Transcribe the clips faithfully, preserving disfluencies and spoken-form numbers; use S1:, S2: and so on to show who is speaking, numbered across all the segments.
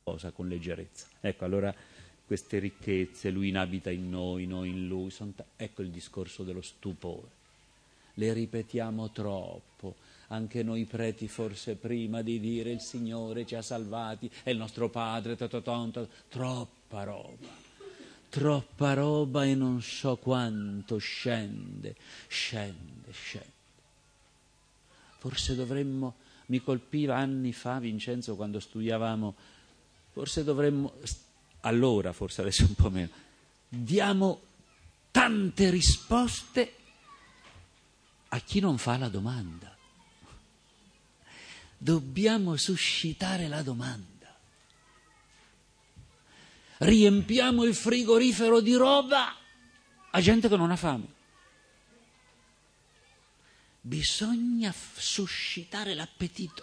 S1: cosa con leggerezza. Ecco, allora queste ricchezze, lui inabita in noi, noi in lui, son t- ecco il discorso dello stupore. Le ripetiamo troppo, anche noi preti forse prima di dire il Signore ci ha salvati, è il nostro Padre, tatotonto, troppa roba, troppa roba e non so quanto scende, scende, scende. Forse dovremmo, mi colpiva anni fa Vincenzo quando studiavamo, forse dovremmo, allora forse adesso un po' meno, diamo tante risposte a chi non fa la domanda. Dobbiamo suscitare la domanda. Riempiamo il frigorifero di roba a gente che non ha fame. Bisogna f- suscitare l'appetito.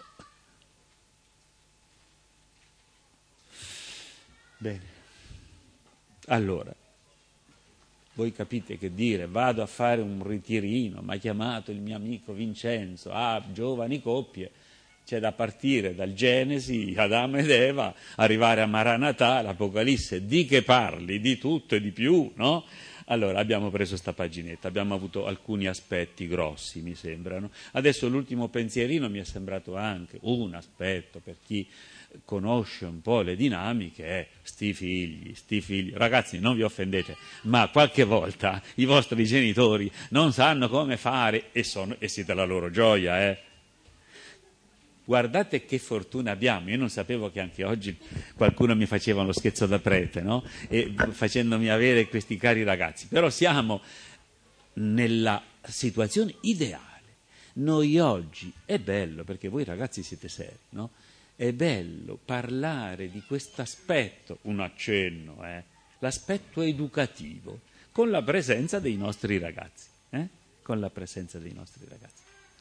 S1: Bene. Allora, voi capite che dire, vado a fare un ritirino, mi ha chiamato il mio amico Vincenzo, ah, giovani coppie, c'è da partire dal Genesi, Adamo ed Eva, arrivare a Maranatà, l'Apocalisse, di che parli, di tutto e di più, no? Allora abbiamo preso sta paginetta, abbiamo avuto alcuni aspetti grossi, mi sembrano. Adesso l'ultimo pensierino mi è sembrato anche un aspetto per chi conosce un po' le dinamiche, è sti figli, sti figli. Ragazzi, non vi offendete, ma qualche volta i vostri genitori non sanno come fare e, sono, e siete la loro gioia, eh. Guardate che fortuna abbiamo, io non sapevo che anche oggi qualcuno mi faceva uno scherzo da prete, no? E facendomi avere questi cari ragazzi, però siamo nella situazione ideale. Noi oggi, è bello, perché voi ragazzi siete seri, no? È bello parlare di questo aspetto, un accenno, eh? L'aspetto educativo, con la presenza dei nostri ragazzi, eh? Con la presenza dei nostri ragazzi.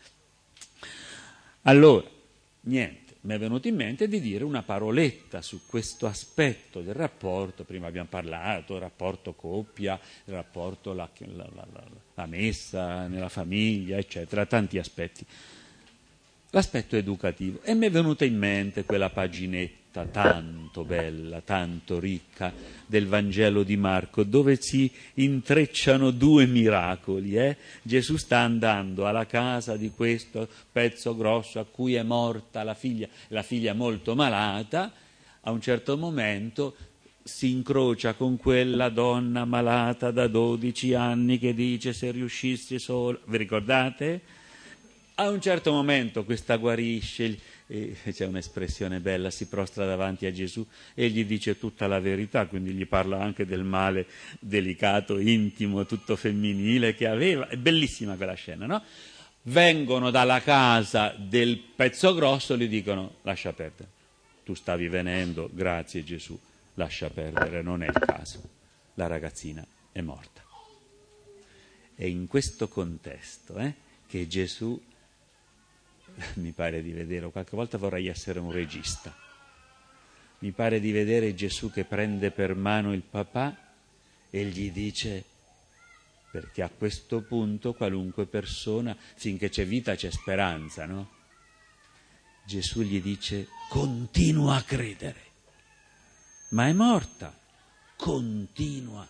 S1: Allora, niente, mi è venuto in mente di dire una paroletta su questo aspetto del rapporto. Prima abbiamo parlato del rapporto coppia, il rapporto la, la, la, la, la messa nella famiglia, eccetera, tanti aspetti. L'aspetto educativo. E mi è venuta in mente quella paginetta tanto bella, tanto ricca del Vangelo di Marco, dove si intrecciano due miracoli. Eh? Gesù sta andando alla casa di questo pezzo grosso a cui è morta la figlia, la figlia molto malata. A un certo momento si incrocia con quella donna malata da dodici anni che dice se riuscissi solo. Vi ricordate? A un certo momento questa guarisce, e c'è un'espressione bella, si prostra davanti a Gesù e gli dice tutta la verità, quindi gli parla anche del male delicato, intimo, tutto femminile che aveva. È bellissima quella scena, no? Vengono dalla casa del pezzo grosso e gli dicono lascia perdere, tu stavi venendo, grazie Gesù, lascia perdere, non è il caso, la ragazzina è morta. È in questo contesto eh, che Gesù, mi pare di vedere, qualche volta vorrei essere un regista, mi pare di vedere Gesù che prende per mano il papà e gli dice, perché a questo punto qualunque persona, finché c'è vita c'è speranza, no? Gesù gli dice, continua a credere, ma è morta, continua.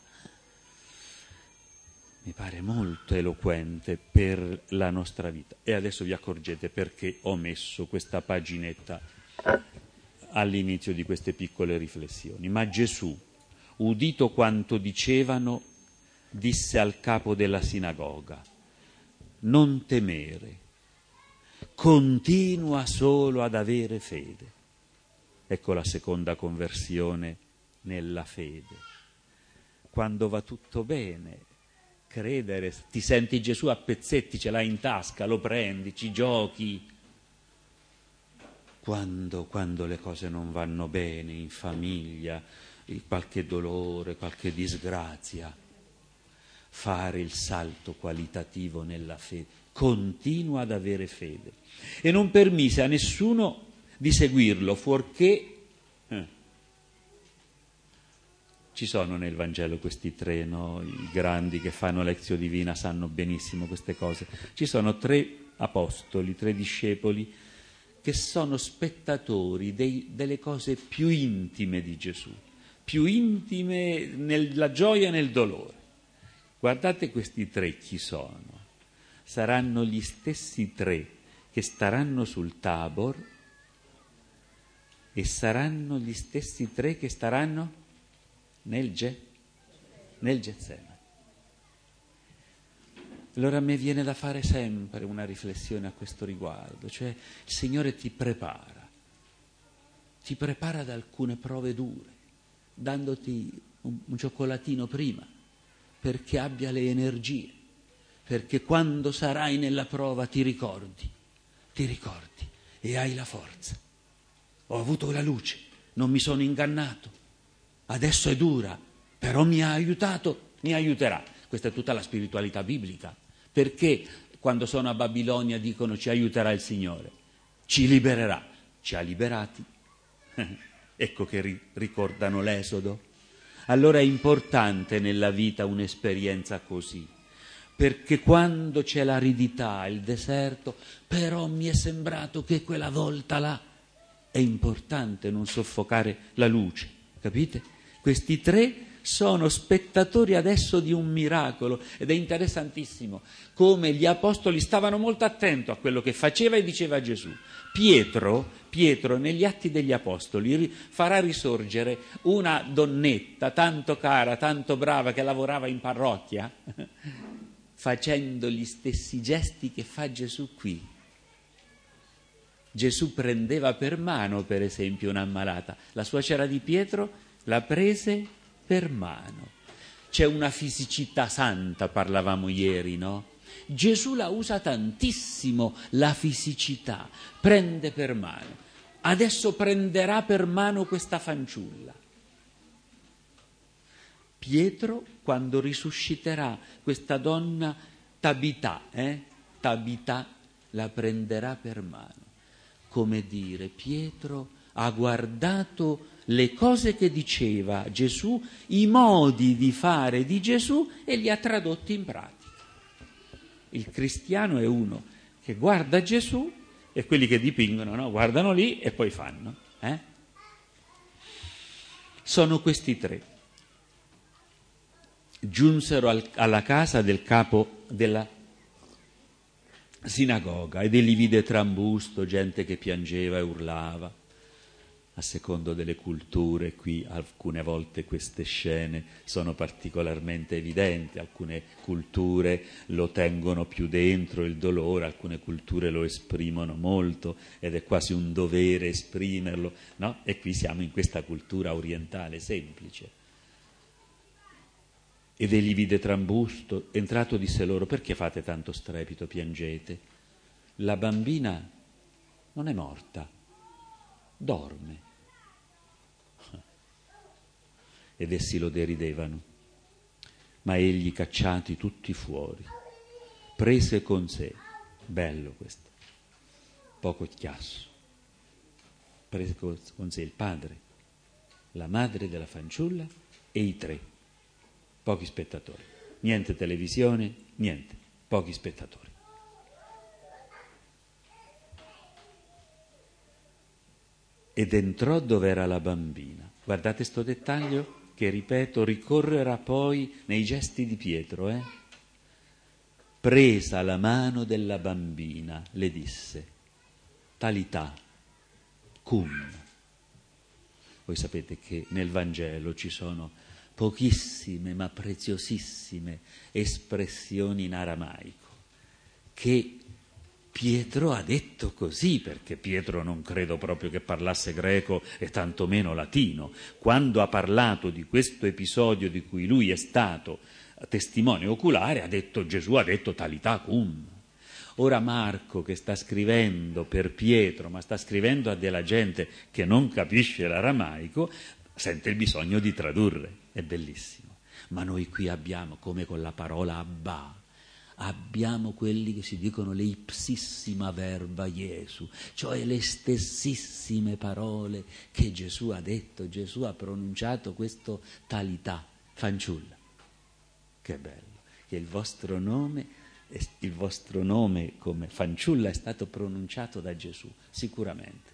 S1: Mi pare molto eloquente per la nostra vita. E adesso vi accorgete perché ho messo questa paginetta all'inizio di queste piccole riflessioni. Ma Gesù, udito quanto dicevano, disse al capo della sinagoga, non temere, continua solo ad avere fede. Ecco la seconda conversione nella fede. Quando va tutto bene, credere, ti senti Gesù a pezzetti, ce l'hai in tasca, lo prendi, ci giochi. Quando, quando le cose non vanno bene, in famiglia, qualche dolore, qualche disgrazia, fare il salto qualitativo nella fede, continua ad avere fede. E non permise a nessuno di seguirlo, fuorché... Eh, Ci sono nel Vangelo questi tre, no? I grandi che fanno lezio divina sanno benissimo queste cose. Ci sono tre apostoli, tre discepoli che sono spettatori dei, delle cose più intime di Gesù, più intime nella gioia e nel dolore. Guardate questi tre chi sono. Saranno gli stessi tre che staranno sul Tabor e saranno gli stessi tre che staranno nel, Ge- nel Getsemani. Allora a me viene da fare sempre una riflessione a questo riguardo, cioè il Signore ti prepara, ti prepara ad alcune prove dure, dandoti un, un cioccolatino prima, perché abbia le energie, perché quando sarai nella prova ti ricordi, ti ricordi e hai la forza. Ho avuto la luce, non mi sono ingannato, adesso è dura, però mi ha aiutato, mi aiuterà. Questa è tutta la spiritualità biblica. Perché quando sono a Babilonia dicono ci aiuterà il Signore, ci libererà, ci ha liberati. Ecco che ri- ricordano l'Esodo. Allora è importante nella vita un'esperienza così, perché quando c'è l'aridità, il deserto, però mi è sembrato che quella volta là è importante non soffocare la luce, capite? Questi tre sono spettatori adesso di un miracolo ed è interessantissimo come gli apostoli stavano molto attenti a quello che faceva e diceva Gesù. Pietro, Pietro negli Atti degli Apostoli farà risorgere una donnetta tanto cara, tanto brava che lavorava in parrocchia facendo gli stessi gesti che fa Gesù qui. Gesù prendeva per mano, per esempio, un'ammalata. La suocera di Pietro la prese per mano. C'è una fisicità santa, parlavamo ieri, no? Gesù la usa tantissimo, la fisicità, prende per mano. Adesso prenderà per mano questa fanciulla. Pietro, quando risusciterà questa donna Tabità, eh? Tabità la prenderà per mano. Come dire, Pietro ha guardato le cose che diceva Gesù, i modi di fare di Gesù e li ha tradotti in pratica. Il cristiano è uno che guarda Gesù e quelli che dipingono, no? Guardano lì e poi fanno. Eh? Sono questi tre. Giunsero al, alla casa del capo della sinagoga ed egli vide trambusto, gente che piangeva e urlava. A secondo delle culture, qui alcune volte queste scene sono particolarmente evidenti, alcune culture lo tengono più dentro il dolore, alcune culture lo esprimono molto ed è quasi un dovere esprimerlo, no? E qui siamo in questa cultura orientale semplice. Ed egli vide trambusto, entrato disse loro: perché fate tanto strepito, piangete? La bambina non è morta, dorme. Ed essi lo deridevano. Ma egli, cacciati tutti fuori, prese con sé, bello questo, poco chiasso, prese con sé il padre, la madre della fanciulla e i tre, pochi spettatori, niente televisione, niente, pochi spettatori. Ed entrò dove era la bambina. Guardate sto dettaglio che, ripeto, ricorrerà poi nei gesti di Pietro. Eh? Presa la mano della bambina, le disse: Talità, cum. Voi sapete che nel Vangelo ci sono pochissime ma preziosissime espressioni in aramaico che Pietro ha detto così, perché Pietro non credo proprio che parlasse greco e tantomeno latino. Quando ha parlato di questo episodio di cui lui è stato testimone oculare, ha detto, Gesù ha detto talità cum. Ora Marco, che sta scrivendo per Pietro, ma sta scrivendo a della gente che non capisce l'aramaico, sente il bisogno di tradurre. È bellissimo. Ma noi qui abbiamo, come con la parola Abba, abbiamo quelli che si dicono le ipsissima verba Gesù, cioè le stessissime parole che Gesù ha detto. Gesù ha pronunciato questo talità, fanciulla. Che bello, che il vostro nome il vostro nome come fanciulla è stato pronunciato da Gesù, sicuramente.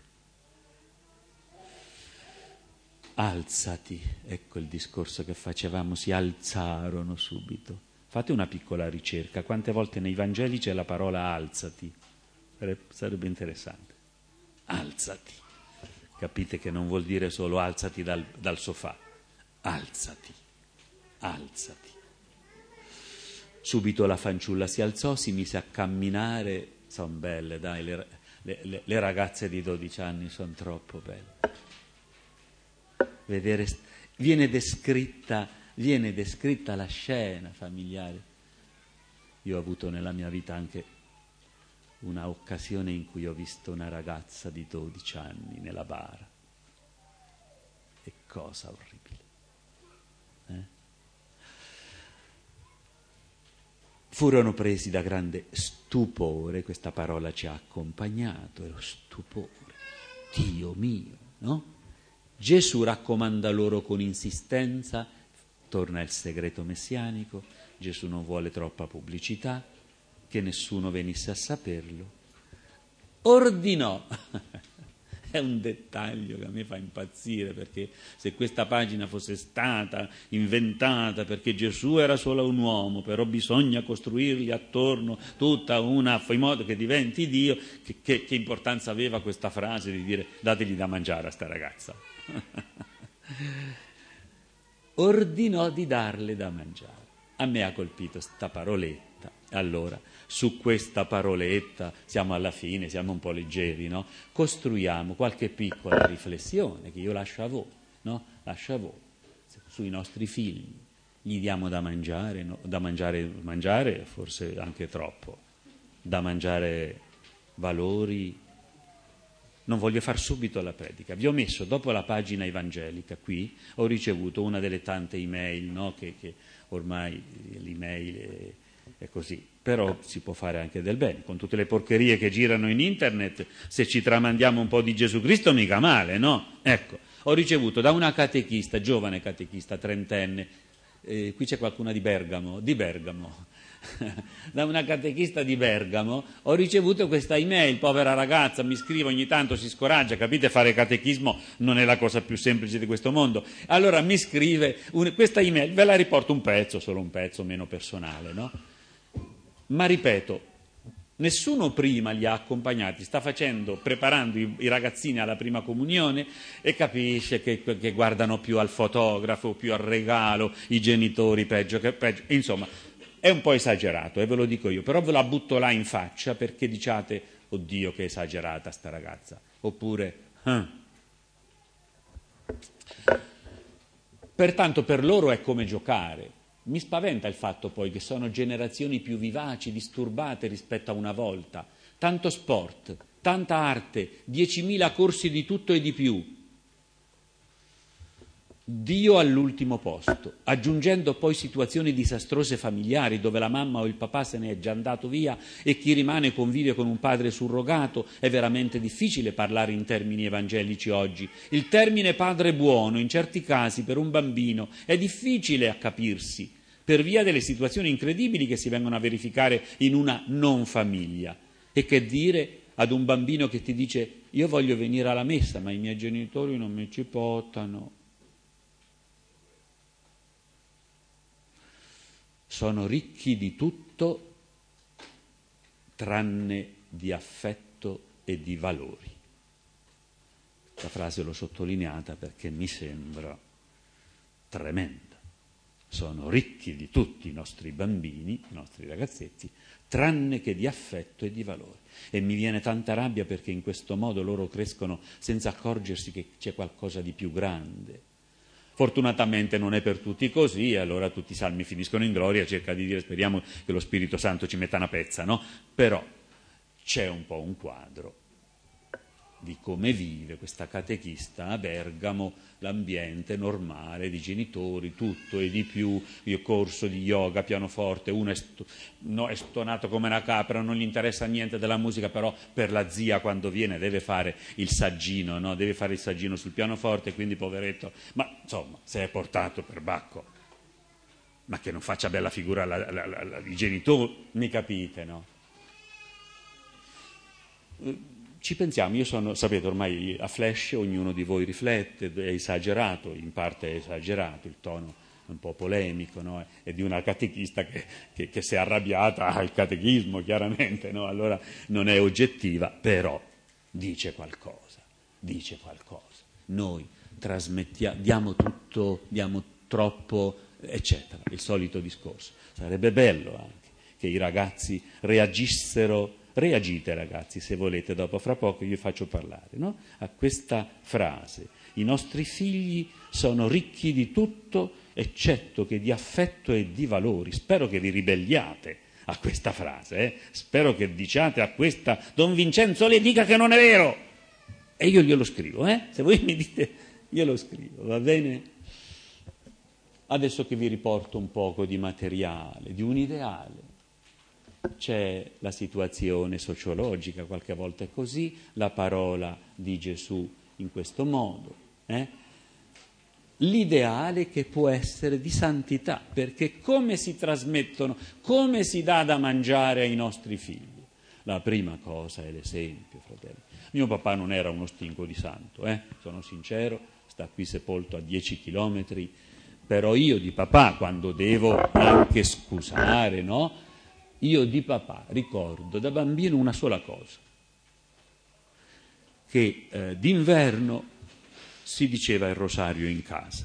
S1: Alzati, ecco il discorso che facevamo, si alzarono subito. Fate una piccola ricerca, quante volte nei Vangeli c'è la parola alzati? Sarebbe interessante. Alzati. Capite che non vuol dire solo alzati dal, dal sofà. Alzati, alzati. Subito la fanciulla si alzò, si mise a camminare. Sono belle, dai, le, le, le ragazze di dodici anni sono troppo belle. Vedere, viene descritta, viene descritta la scena familiare. Io ho avuto nella mia vita anche una occasione in cui ho visto una ragazza di dodici anni nella bara. E cosa orribile. Eh? Furono presi da grande stupore, questa parola ci ha accompagnato, è lo stupore. Dio mio, no? Gesù raccomanda loro con insistenza, torna il segreto messianico, Gesù non vuole troppa pubblicità, che nessuno venisse a saperlo. Ordinò, è un dettaglio che a me fa impazzire, perché se questa pagina fosse stata inventata perché Gesù era solo un uomo, però bisogna costruirgli attorno tutta una, in modo che diventi Dio, che, che, che importanza aveva questa frase di dire dategli da mangiare a sta ragazza? Ordinò di darle da mangiare. A me ha colpito sta paroletta. Allora, su questa paroletta, siamo alla fine, siamo un po' leggeri, no? Costruiamo qualche piccola riflessione che io lascio a voi, no? Lascio a voi, sui nostri figli. Gli diamo da mangiare, no? Da mangiare, mangiare forse anche troppo, da mangiare valori. Non voglio far subito la predica. Vi ho messo, dopo la pagina evangelica, qui, ho ricevuto una delle tante email, no? che, che ormai l'email è, è così, però si può fare anche del bene. Con tutte le porcherie che girano in internet, se ci tramandiamo un po' di Gesù Cristo, mica male, no? Ecco, ho ricevuto da una catechista, giovane catechista, trentenne, eh, qui c'è qualcuna di Bergamo, di Bergamo, da una catechista di Bergamo ho ricevuto questa email. Povera ragazza, mi scrive ogni tanto, si scoraggia, capite, fare catechismo non è la cosa più semplice di questo mondo. Allora mi scrive un, questa email, ve la riporto un pezzo, solo un pezzo meno personale, no? Ma ripeto, nessuno prima li ha accompagnati, sta facendo, preparando i, i ragazzini alla prima comunione e capisce che, che guardano più al fotografo, più al regalo, i genitori peggio che peggio, insomma. È un po' esagerato, e eh, ve lo dico io, però ve la butto là in faccia perché diciate, oddio che esagerata sta ragazza, oppure, eh. Pertanto per loro è come giocare. Mi spaventa il fatto poi che sono generazioni più vivaci, disturbate rispetto a una volta. Tanto sport, tanta arte, diecimila corsi di tutto e di più. Dio all'ultimo posto, aggiungendo poi situazioni disastrose familiari dove la mamma o il papà se ne è già andato via e chi rimane convive con un padre surrogato. È veramente difficile parlare in termini evangelici oggi. Il termine padre buono in certi casi per un bambino è difficile a capirsi per via delle situazioni incredibili che si vengono a verificare in una non famiglia. E che dire ad un bambino che ti dice io voglio venire alla messa ma i miei genitori non mi ci portano. Sono ricchi di tutto tranne di affetto e di valori. Questa frase l'ho sottolineata perché mi sembra tremenda. Sono ricchi di tutti i nostri bambini, i nostri ragazzetti, tranne che di affetto e di valori. E mi viene tanta rabbia perché in questo modo loro crescono senza accorgersi che c'è qualcosa di più grande. Fortunatamente non è per tutti così, e allora tutti i salmi finiscono in gloria, cerca di dire speriamo che lo Spirito Santo ci metta una pezza, no? Però c'è un po' un quadro di come vive questa catechista a Bergamo, l'ambiente normale di genitori, tutto e di più, io corso di yoga, pianoforte, uno è, sto, no, è stonato come una capra, non gli interessa niente della musica, però per la zia quando viene deve fare il saggino, no? Deve fare il saggino sul pianoforte, quindi poveretto, ma insomma, se è portato per bacco. ma che non faccia bella figura la, la, la, la, i genitori, mi capite, no? Ci pensiamo, io sono, sapete, ormai a flash ognuno di voi riflette, è esagerato, in parte è esagerato, il tono è un po' polemico, no? È di una catechista che, che, che si è arrabbiata al catechismo, chiaramente, no? Allora non è oggettiva, però dice qualcosa, dice qualcosa. Noi trasmettiamo, diamo tutto, diamo troppo, eccetera, il solito discorso. Sarebbe bello anche che i ragazzi reagissero. Reagite ragazzi, se volete, dopo fra poco vi faccio parlare, no? A questa frase. I nostri figli sono ricchi di tutto eccetto che di affetto e di valori. Spero che vi ribelliate a questa frase, eh? Spero che diciate a questa Don Vincenzo le dica che non è vero. E io glielo scrivo, eh? Se voi mi dite, glielo scrivo, va bene? Adesso che vi riporto un poco di materiale, di un ideale. C'è la situazione sociologica, qualche volta è così, la parola di Gesù in questo modo. Eh? L'ideale che può essere di santità, perché come si trasmettono, come si dà da mangiare ai nostri figli? La prima cosa è l'esempio, fratelli. Mio papà non era uno stinco di santo, eh? Sono sincero, sta qui sepolto a dieci chilometri, però io di papà, quando devo anche scusare, no? Io di papà ricordo da bambino una sola cosa, che eh, d'inverno si diceva il rosario in casa.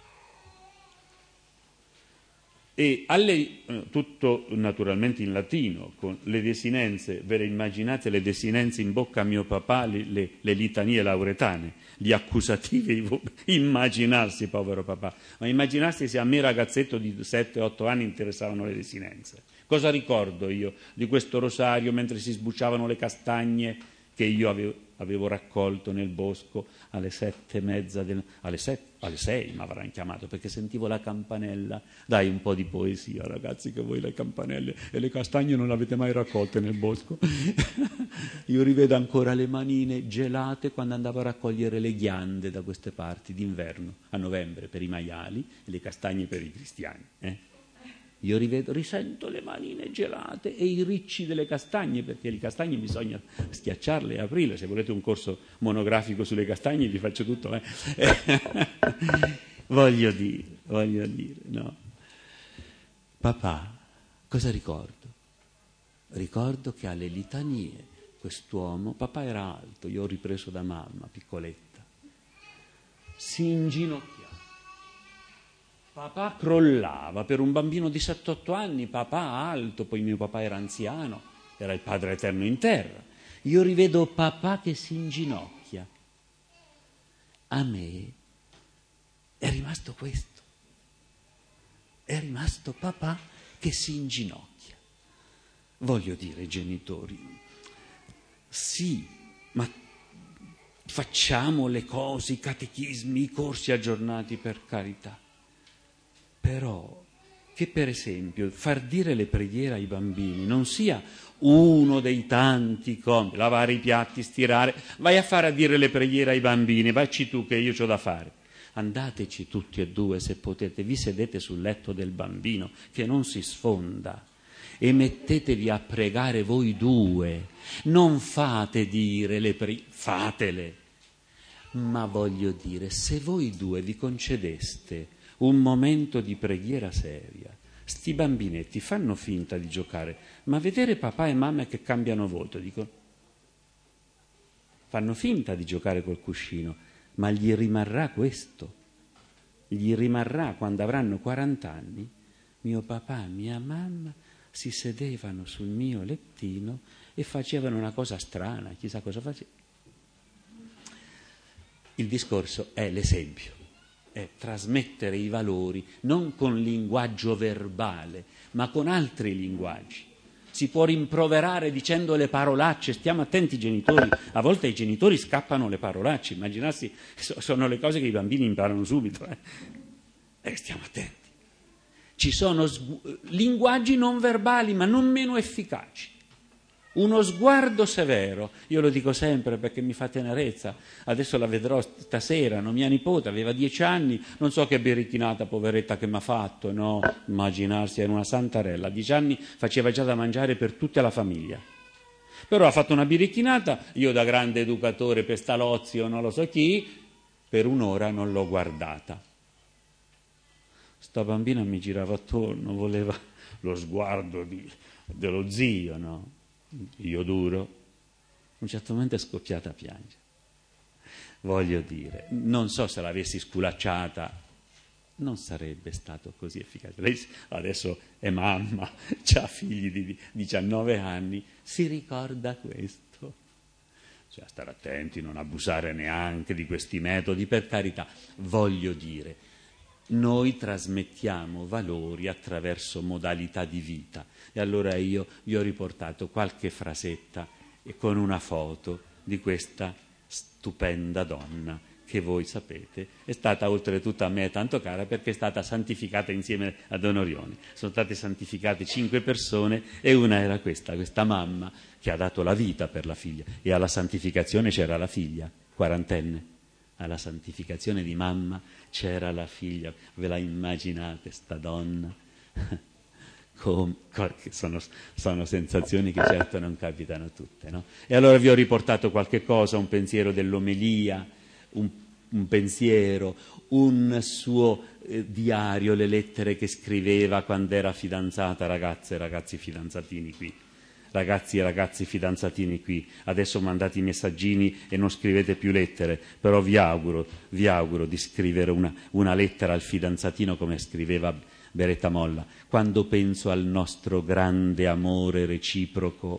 S1: E alle, eh, tutto naturalmente in latino, con le desinenze, ve le immaginate le desinenze in bocca a mio papà, le, le, le litanie lauretane, gli accusativi, immaginarsi, povero papà, ma immaginarsi se a me ragazzetto di sette otto anni interessavano le desinenze. Cosa ricordo io di questo rosario mentre si sbucciavano le castagne che io avevo, avevo raccolto nel bosco alle sette e mezza, del, alle, sette, alle sei mi avranno chiamato perché sentivo la campanella. Dai un po' di poesia ragazzi, che voi le campanelle e le castagne non le avete mai raccolte nel bosco. Io rivedo ancora le manine gelate quando andavo a raccogliere le ghiande da queste parti d'inverno, a novembre per i maiali e le castagne per i cristiani, eh? Io rivedo, risento le manine gelate e i ricci delle castagne, perché le castagne bisogna schiacciarle e aprirle. Se volete un corso monografico sulle castagne vi faccio tutto. Eh? voglio dire, voglio dire, no. Papà, cosa ricordo? Ricordo che alle litanie quest'uomo, papà era alto, io ho ripreso da mamma, piccoletta, si inginocchiava. Papà crollava, per un bambino di sette otto anni, papà alto, poi mio papà era anziano, era il Padre Eterno in terra. Io rivedo papà che si inginocchia. A me è rimasto questo, è rimasto papà che si inginocchia. Voglio dire, genitori, sì, ma facciamo le cose, i catechismi, i corsi aggiornati, per carità. Però che per esempio far dire le preghiere ai bambini non sia uno dei tanti compiti, lavare i piatti, stirare, vai a fare a dire le preghiere ai bambini, vacci tu che io c'ho da fare. Andateci tutti e due se potete, vi sedete sul letto del bambino che non si sfonda e mettetevi a pregare voi due, non fate dire le preghiere, fatele, ma voglio dire, se voi due vi concedeste un momento di preghiera seria, sti bambinetti fanno finta di giocare, ma vedere papà e mamma che cambiano volto, dico, fanno finta di giocare col cuscino, ma gli rimarrà questo, gli rimarrà quando avranno quaranta anni, mio papà e mia mamma si sedevano sul mio lettino e facevano una cosa strana, chissà cosa facevano. Il discorso è l'esempio. È trasmettere i valori non con linguaggio verbale, ma con altri linguaggi. Si può rimproverare dicendo le parolacce, stiamo attenti genitori, a volte ai genitori scappano le parolacce, immaginarsi, sono le cose che i bambini imparano subito, eh, eh stiamo attenti. Ci sono sgu- linguaggi non verbali, ma non meno efficaci. uno sguardo severo. Io lo dico sempre perché mi fa tenerezza. Adesso la vedrò stasera, no? Mia nipote aveva dieci anni, non so che birichinata poveretta che mi ha fatto, no? Immaginarsi, era una santarella. A dieci anni faceva già da mangiare per tutta la famiglia. Però ha fatto una birichinata, io da grande educatore Pestalozzi o non lo so chi, per un'ora non l'ho guardata. Sta bambina mi girava attorno, voleva lo sguardo di, dello zio, no? Io duro, a un certo momento è scoppiata a piangere. Voglio dire, non so se l'avessi sculacciata, non sarebbe stato così efficace. Lei adesso è mamma, ha figli di diciannove anni, si ricorda questo. Cioè, stare attenti, non abusare neanche di questi metodi, per carità. Voglio dire, noi trasmettiamo valori attraverso modalità di vita. E allora io vi ho riportato qualche frasetta e con una foto di questa stupenda donna che voi sapete è stata oltretutto a me tanto cara perché è stata santificata insieme a Don Orione. Sono state santificate cinque persone e una era questa, questa mamma che ha dato la vita per la figlia, e alla santificazione c'era la figlia, quarantenne. Alla santificazione di mamma c'era la figlia. Ve la immaginate sta donna? Com- sono, sono sensazioni che certo non capitano tutte, no? E allora vi ho riportato qualche cosa, un pensiero dell'omelia, un, un pensiero, un suo eh, diario, le lettere che scriveva quando era fidanzata, ragazze e ragazzi fidanzatini qui. Ragazzi e ragazzi fidanzatini qui, adesso mandate i messaggini e non scrivete più lettere, però vi auguro, vi auguro di scrivere una, una lettera al fidanzatino come scriveva Beretta Molla. Quando penso al nostro grande amore reciproco,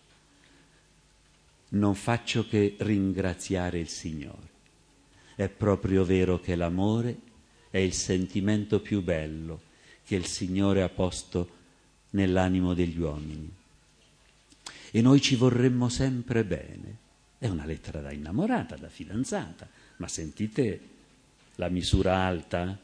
S1: non faccio che ringraziare il Signore. È proprio vero che l'amore è il sentimento più bello che il Signore ha posto nell'animo degli uomini. E noi ci vorremmo sempre bene. È una lettera da innamorata, da fidanzata, ma sentite la misura alta?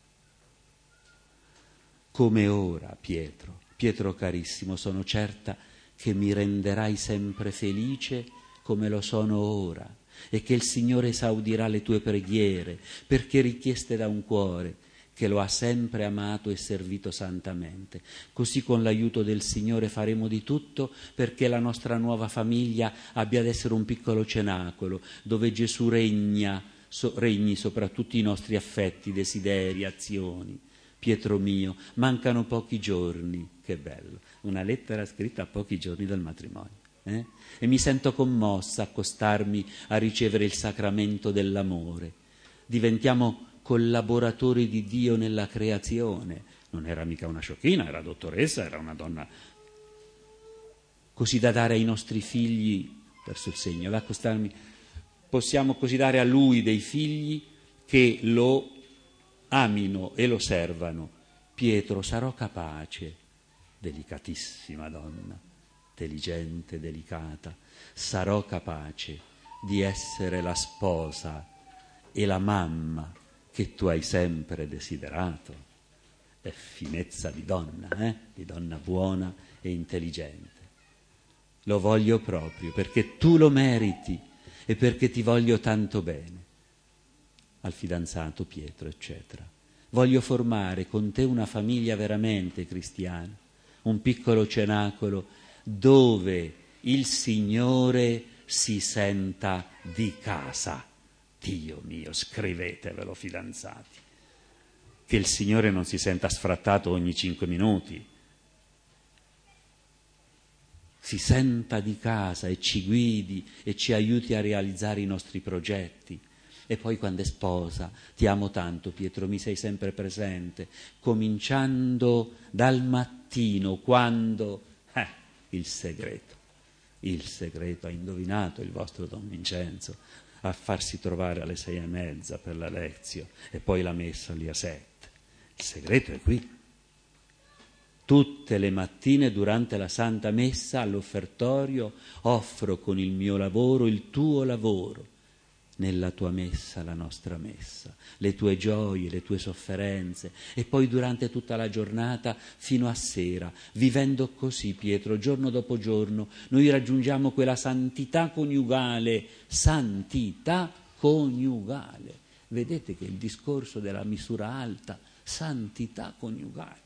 S1: Come ora, Pietro, Pietro carissimo, sono certa che mi renderai sempre felice come lo sono ora, e che il Signore esaudirà le tue preghiere, perché richieste da un cuore che lo ha sempre amato e servito santamente. Così con l'aiuto del Signore faremo di tutto perché la nostra nuova famiglia abbia ad essere un piccolo cenacolo dove Gesù regna, so, regni sopra tutti i nostri affetti, desideri, azioni. Pietro mio, mancano pochi giorni, che bello, una lettera scritta a pochi giorni dal matrimonio. Eh? E mi sento commossa accostarmi a ricevere il sacramento dell'amore. Diventiamo collaboratori di Dio nella creazione. Non era mica una sciocchina, era dottoressa, era una donna così da dare ai nostri figli, verso il segno, ad accostarmi, possiamo così dare a lui dei figli che lo amino e lo servano. Pietro, sarò capace, delicatissima donna, intelligente, delicata, sarò capace di essere la sposa e la mamma che tu hai sempre desiderato. È finezza di donna, eh? Di donna buona e intelligente. Lo voglio proprio perché tu lo meriti e perché ti voglio tanto bene. Al fidanzato Pietro, eccetera. Voglio formare con te una famiglia veramente cristiana, un piccolo cenacolo dove il Signore si senta di casa. Dio mio, scrivetevelo fidanzati, che il Signore non si senta sfrattato ogni cinque minuti, si senta di casa e ci guidi e ci aiuti a realizzare i nostri progetti. E poi quando è sposa, ti amo tanto Pietro, mi sei sempre presente, cominciando dal mattino, quando... Eh, il segreto, il segreto, ha indovinato il vostro Don Vincenzo, a farsi trovare alle sei e mezza per la lezione e poi la messa lì a sette. Il segreto è qui. Tutte le mattine durante la Santa Messa all'offertorio offro con il mio lavoro il tuo lavoro. nella tua messa la nostra messa, le tue gioie, le tue sofferenze, e poi durante tutta la giornata fino a sera, vivendo così, Pietro, giorno dopo giorno, noi raggiungiamo quella santità coniugale, santità coniugale. Vedete che il discorso della misura alta, santità coniugale,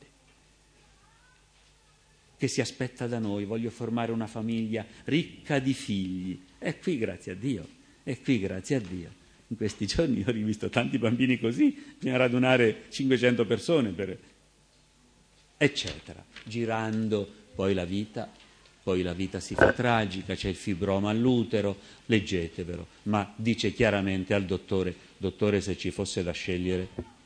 S1: che si aspetta da noi. Voglio formare una famiglia ricca di figli, e qui grazie a Dio. E qui, grazie a Dio, in questi giorni ho rivisto tanti bambini così, bisogna radunare cinquecento persone, per... eccetera. Girando, poi la vita, poi la vita si fa tragica, c'è il fibroma all'utero, leggetevelo. Ma dice chiaramente al dottore, dottore, se ci fosse da scegliere,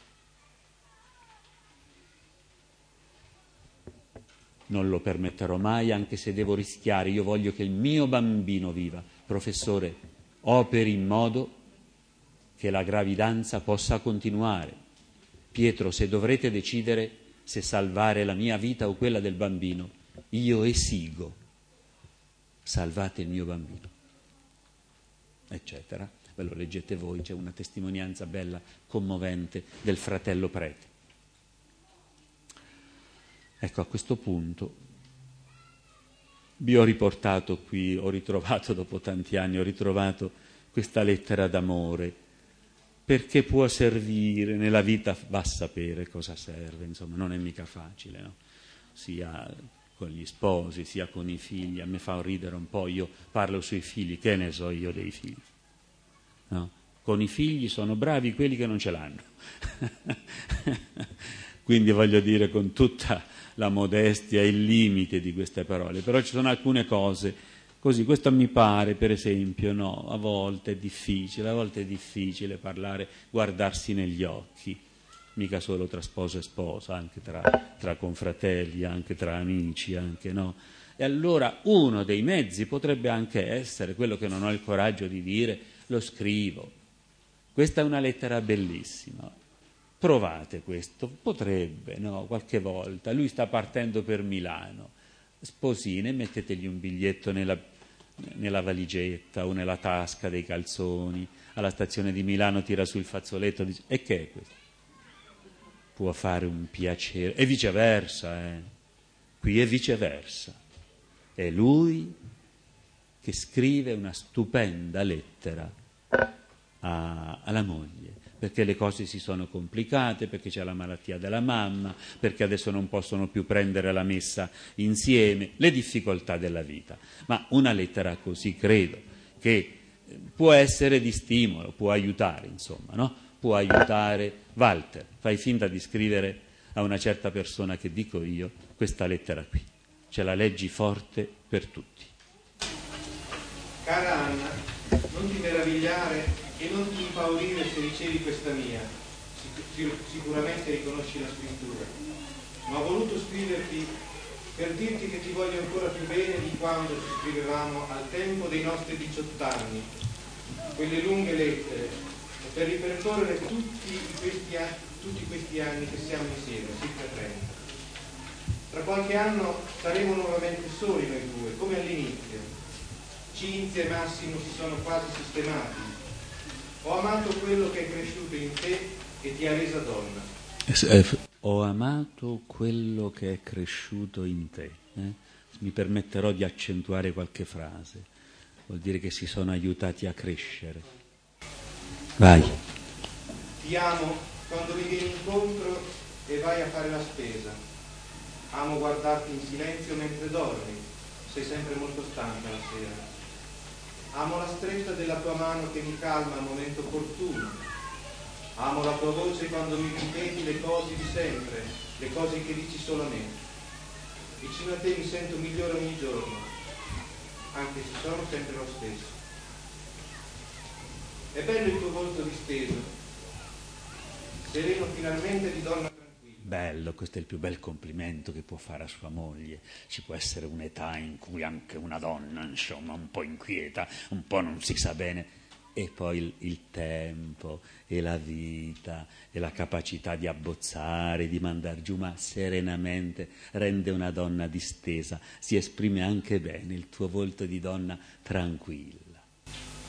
S1: non lo permetterò mai, anche se devo rischiare, io voglio che il mio bambino viva. Professore, operi in modo che la gravidanza possa continuare. Pietro, se dovrete decidere se salvare la mia vita o quella del bambino, io esigo, salvate il mio bambino, eccetera. Ve lo leggete voi, c'è una testimonianza bella, commovente, del fratello prete. Ecco, a questo punto vi ho riportato qui, ho ritrovato dopo tanti anni, ho ritrovato questa lettera d'amore, perché può servire, nella vita va a sapere cosa serve, insomma, non è mica facile, no? Sia con gli sposi, sia con i figli. A me fa ridere un po', io parlo sui figli, che ne so io dei figli, no? Con i figli sono bravi quelli che non ce l'hanno. Quindi voglio dire, con tutta la modestia e il limite di queste parole, però ci sono alcune cose così. Questo mi pare, per esempio, no, a volte è difficile, a volte è difficile parlare, guardarsi negli occhi, mica solo tra sposo e sposa, anche tra, tra confratelli, anche tra amici, anche no. E allora uno dei mezzi potrebbe anche essere quello che non ho il coraggio di dire, lo scrivo. Questa è una lettera bellissima. Provate questo, potrebbe, no, qualche volta. Lui sta partendo per Milano, sposine, mettetegli un biglietto nella, nella valigetta o nella tasca dei calzoni, alla stazione di Milano tira su il fazzoletto, dice, e che è questo? Può fare un piacere, e viceversa, eh. Qui è viceversa. È lui che scrive una stupenda lettera a, alla moglie, perché le cose si sono complicate, perché c'è la malattia della mamma, perché adesso non possono più prendere la messa insieme, le difficoltà della vita. Ma una lettera così credo che può essere di stimolo, può aiutare, insomma, no? Può aiutare. Walter, fai finta di scrivere a una certa persona che dico io questa lettera qui, ce la leggi forte per tutti.
S2: Cara Anna, non ti meravigliare e non ti impaurire se ricevi questa mia, Sic- sicuramente riconosci la scrittura, ma ho voluto scriverti per dirti che ti voglio ancora più bene di quando ci scrivevamo al tempo dei nostri diciotto anni, quelle lunghe lettere, e per ripercorrere tutti questi, anni, tutti questi anni che siamo insieme, circa trenta. Tra qualche anno saremo nuovamente soli noi due, come all'inizio. Cinzia e Massimo si sono quasi sistemati. Ho amato quello che è cresciuto in te e ti ha resa donna.
S1: Ho amato quello che è cresciuto in te. Eh? Mi permetterò di accentuare qualche frase. Vuol dire che si sono aiutati a crescere. Vai.
S2: Ti amo quando mi vieni incontro e vai a fare la spesa. Amo guardarti in silenzio mentre dormi. Sei sempre molto stanca la sera. Amo la stretta della tua mano che mi calma al momento opportuno. Amo la tua voce quando mi ripeti le cose di sempre, le cose che dici solo a me. Vicino a te mi sento migliore ogni giorno, anche se sono sempre lo stesso. È bello il tuo volto disteso, sereno finalmente di donna tranquilla.
S1: Bello, questo è il più bel complimento che può fare a sua moglie. Ci può essere un'età in cui anche una donna, insomma, un po' inquieta, un po' non si sa bene, e poi il, il tempo e la vita e la capacità di abbozzare, di mandar giù, ma serenamente rende una donna distesa. Si esprime anche bene il tuo volto di donna tranquilla.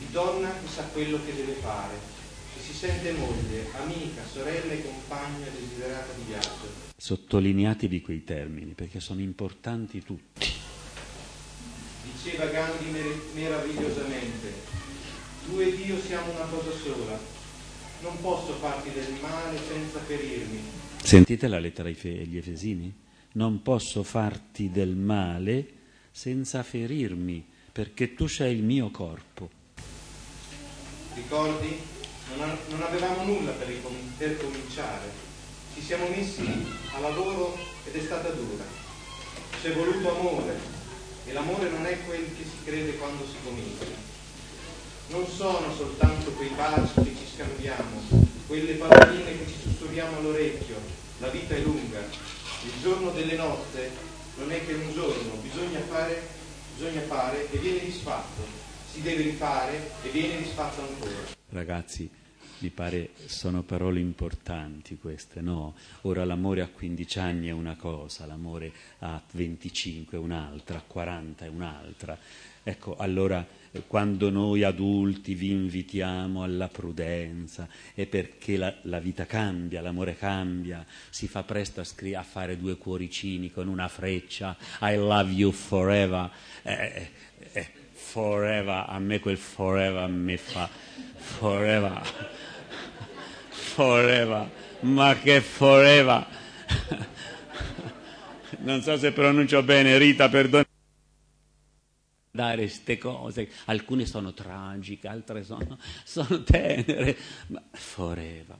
S2: di donna che sa quello che deve fare, che si sente moglie, amica, sorella e compagna desiderata di viaggio.
S1: Sottolineatevi quei termini, perché sono importanti tutti.
S2: Diceva Gandhi mer- meravigliosamente: tu ed io siamo una cosa sola, non posso farti del male senza ferirmi.
S1: Sentite la lettera agli Efesini? Non posso farti del male senza ferirmi, perché tu sei il mio corpo.
S2: Ricordi? Non, a- non avevamo nulla per, ricom- per cominciare. Ci siamo messi a lavoro ed è stata dura. Ci è voluto amore, e l'amore non è quel che si crede quando si comincia. Non sono soltanto quei baci che ci scambiamo, quelle paroline che ci sussurriamo all'orecchio. La vita è lunga. Il giorno delle nozze non è che un giorno, bisogna fare, bisogna fare e viene disfatto. Si deve rifare e viene disfatto ancora.
S1: Ragazzi, mi pare sono parole importanti queste, no? Ora l'amore a quindici anni è una cosa, l'amore a venticinque è un'altra, a quaranta è un'altra. Ecco, allora quando noi adulti vi invitiamo alla prudenza è perché la, la vita cambia, l'amore cambia, si fa presto a, scri- a fare due cuoricini con una freccia, I love you forever, eh, eh, forever, a me quel forever mi fa forever, forever, ma che forever, non so se pronuncio bene, Rita, perdona. Dare queste cose, alcune sono tragiche, altre sono, sono tenere, ma forever.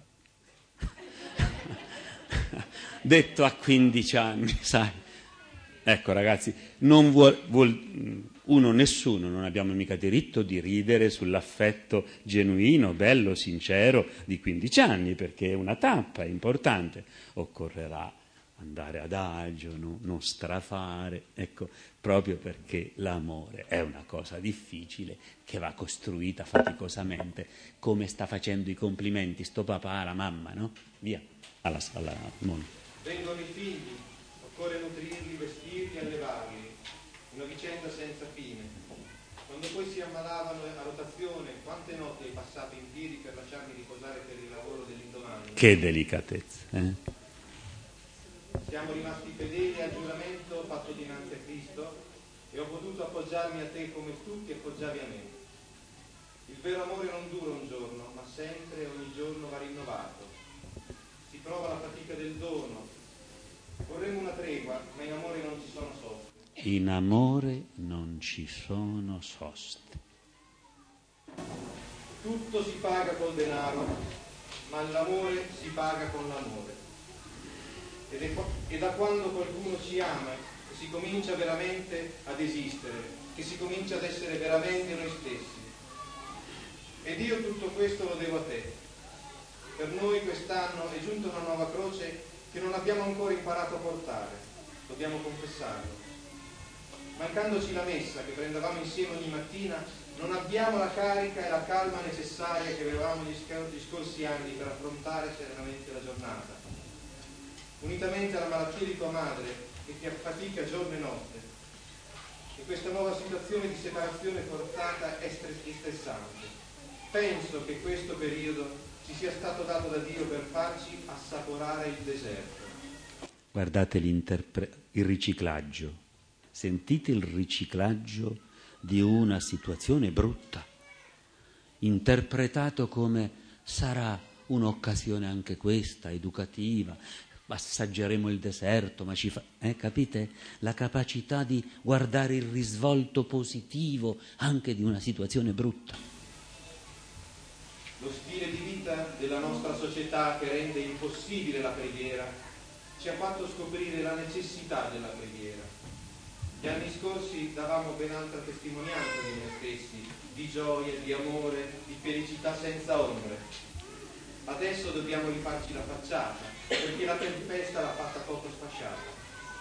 S1: Detto a quindici anni, sai. Ecco ragazzi, non vuol, vuol, uno, nessuno, non abbiamo mica diritto di ridere sull'affetto genuino, bello, sincero di quindici anni, perché è una tappa, è importante. Occorrerà andare adagio, no? Non strafare, ecco, proprio perché l'amore è una cosa difficile che va costruita faticosamente, come sta facendo i complimenti sto papà alla mamma, no? Via, alla, alla moglie.
S2: Vengono i figli, occorre nutrirli, vestirli, allevarli, una vicenda senza fine. Quando poi si ammalavano a rotazione, quante notti hai passato in piedi per lasciarmi riposare per il lavoro dell'indomani?
S1: Che delicatezza, eh?
S2: Siamo rimasti fedeli al giuramento fatto dinanzi a Cristo e ho potuto appoggiarmi a te come tu ti appoggiavi a me. Il vero amore non dura un giorno, ma sempre, ogni giorno va rinnovato. Si prova la fatica del dono. Vorremmo una tregua, ma in amore non ci sono soste.
S1: In amore non ci sono soste.
S2: Tutto si paga col denaro, ma l'amore si paga con l'amore. Ed è, e da quando qualcuno ci ama, che si comincia veramente ad esistere, che si comincia ad essere veramente noi stessi. Ed io tutto questo lo devo a te. Per noi quest'anno è giunta una nuova croce che non abbiamo ancora imparato a portare, dobbiamo confessarlo. Mancandoci la messa che prendevamo insieme ogni mattina, non abbiamo la carica e la calma necessaria che avevamo gli, sc- gli scorsi anni per affrontare serenamente la giornata. Unitamente alla malattia di tua madre, che ti affatica giorno e notte, e questa nuova situazione di separazione forzata è stressante. Penso che questo periodo ci sia stato dato da Dio per farci assaporare il deserto.
S1: Guardate il riciclaggio, sentite il riciclaggio di una situazione brutta, interpretato come sarà un'occasione anche questa, educativa, assaggeremo il deserto, ma ci fa... Eh, capite? La capacità di guardare il risvolto positivo anche di una situazione brutta.
S2: Lo stile di vita della nostra società che rende impossibile la preghiera ci ha fatto scoprire la necessità della preghiera. Gli anni scorsi davamo ben altra testimonianza di noi stessi, di gioia, di amore, di felicità senza ombre. Adesso dobbiamo rifarci la facciata, perché la tempesta l'ha fatta poco sfasciata.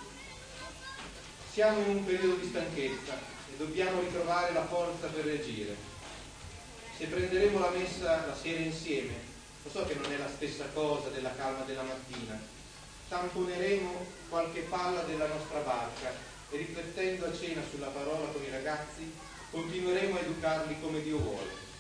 S2: Siamo in un periodo di stanchezza e dobbiamo ritrovare la forza per reagire. Se prenderemo la messa la sera insieme, lo so che non è la stessa cosa della calma della mattina, tamponeremo qualche palla della nostra barca e riflettendo a cena sulla parola con i ragazzi, continueremo a educarli come Dio vuole.